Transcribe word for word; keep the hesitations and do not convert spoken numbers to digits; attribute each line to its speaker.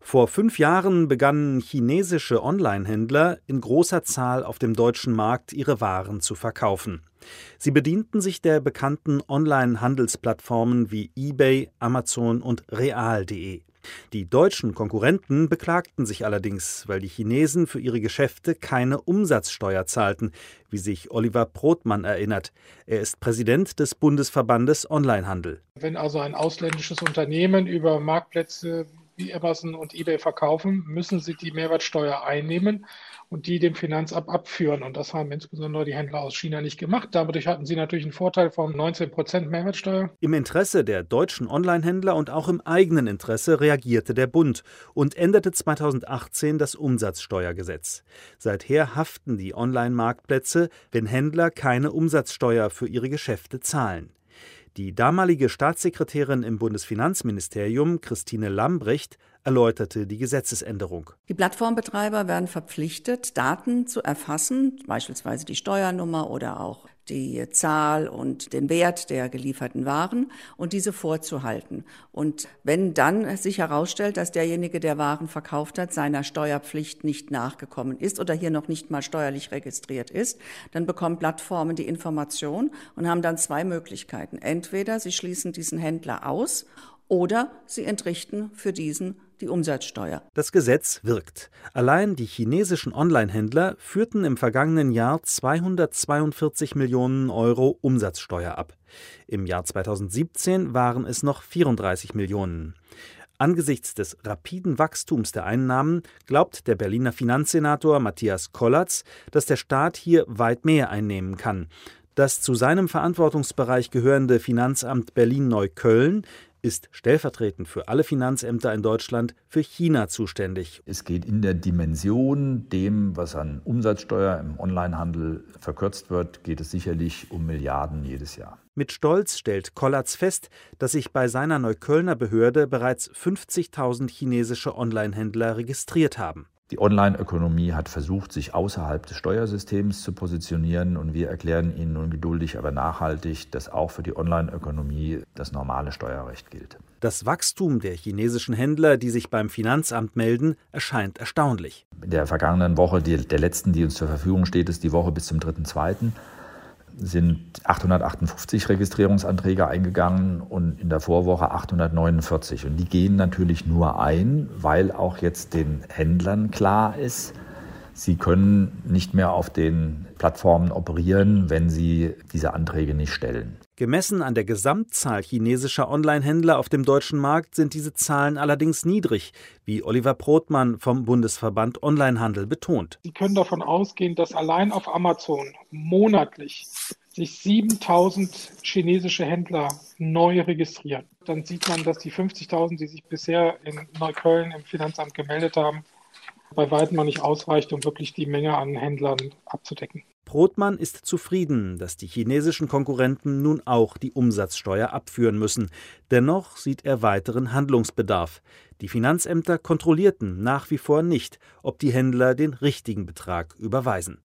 Speaker 1: Vor fünf Jahren begannen chinesische Onlinehändler in großer Zahl auf dem deutschen Markt ihre Waren zu verkaufen. Sie bedienten sich der bekannten Online-Handelsplattformen wie eBay, Amazon und real punkt de. Die deutschen Konkurrenten beklagten sich allerdings, weil die Chinesen für ihre Geschäfte keine Umsatzsteuer zahlten, wie sich Oliver Prothmann erinnert. Er ist Präsident des Bundesverbandes Onlinehandel.
Speaker 2: Wenn also ein ausländisches Unternehmen über Marktplätze wie Amazon und eBay verkaufen, müssen sie die Mehrwertsteuer einnehmen und die dem Finanzamt abführen. Und das haben insbesondere die Händler aus China nicht gemacht. Dadurch hatten sie natürlich einen Vorteil von neunzehn Prozent Mehrwertsteuer.
Speaker 1: Im Interesse der deutschen Onlinehändler und auch im eigenen Interesse reagierte der Bund und änderte zweitausendachtzehn das Umsatzsteuergesetz. Seither haften die Online-Marktplätze, wenn Händler keine Umsatzsteuer für ihre Geschäfte zahlen. Die damalige Staatssekretärin im Bundesfinanzministerium, Christine Lambrecht, erläuterte die Gesetzesänderung.
Speaker 3: Die Plattformbetreiber werden verpflichtet, Daten zu erfassen, beispielsweise die Steuernummer oder auch die Zahl und den Wert der gelieferten Waren und diese vorzuhalten. Und wenn dann sich herausstellt, dass derjenige, der Waren verkauft hat, seiner Steuerpflicht nicht nachgekommen ist oder hier noch nicht mal steuerlich registriert ist, dann bekommen Plattformen die Information und haben dann zwei Möglichkeiten. Entweder sie schließen diesen Händler aus oder sie entrichten für diesen die Umsatzsteuer.
Speaker 1: Das Gesetz wirkt. Allein die chinesischen Onlinehändler führten im vergangenen Jahr zweihundertzweiundvierzig Millionen Euro Umsatzsteuer ab. Im Jahr zweitausendsiebzehn waren es noch vierunddreißig Millionen. Angesichts des rapiden Wachstums der Einnahmen glaubt der Berliner Finanzsenator Matthias Kollatz, dass der Staat hier weit mehr einnehmen kann. Das zu seinem Verantwortungsbereich gehörende Finanzamt Berlin-Neukölln ist stellvertretend für alle Finanzämter in Deutschland für China zuständig.
Speaker 4: Es geht in der Dimension dem, was an Umsatzsteuer im Onlinehandel verkürzt wird, geht es sicherlich um Milliarden jedes Jahr.
Speaker 1: Mit Stolz stellt Kollatz fest, dass sich bei seiner Neuköllner Behörde bereits fünfzigtausend chinesische Onlinehändler registriert haben.
Speaker 4: Die Online-Ökonomie hat versucht, sich außerhalb des Steuersystems zu positionieren, und wir erklären Ihnen nun geduldig, aber nachhaltig, dass auch für die Online-Ökonomie das normale Steuerrecht gilt.
Speaker 1: Das Wachstum der chinesischen Händler, die sich beim Finanzamt melden, erscheint erstaunlich.
Speaker 4: In der vergangenen Woche, die, der letzten, die uns zur Verfügung steht, ist die Woche bis zum dritten zweiten sind achthundertachtundfünfzig Registrierungsanträge eingegangen und in der Vorwoche achthundertneunundvierzig. Und die gehen natürlich nur ein, weil auch jetzt den Händlern klar ist, sie können nicht mehr auf den Plattformen operieren, wenn sie diese Anträge nicht stellen.
Speaker 1: Gemessen an der Gesamtzahl chinesischer Onlinehändler auf dem deutschen Markt sind diese Zahlen allerdings niedrig, wie Oliver Prothmann vom Bundesverband Onlinehandel betont.
Speaker 2: Sie können davon ausgehen, dass allein auf Amazon monatlich sich siebentausend chinesische Händler neu registrieren. Dann sieht man, dass die fünfzigtausend, die sich bisher in Neukölln im Finanzamt gemeldet haben, bei weitem noch nicht ausreicht, um wirklich die Menge an Händlern abzudecken.
Speaker 1: Prothmann ist zufrieden, dass die chinesischen Konkurrenten nun auch die Umsatzsteuer abführen müssen. Dennoch sieht er weiteren Handlungsbedarf. Die Finanzämter kontrollierten nach wie vor nicht, ob die Händler den richtigen Betrag überweisen.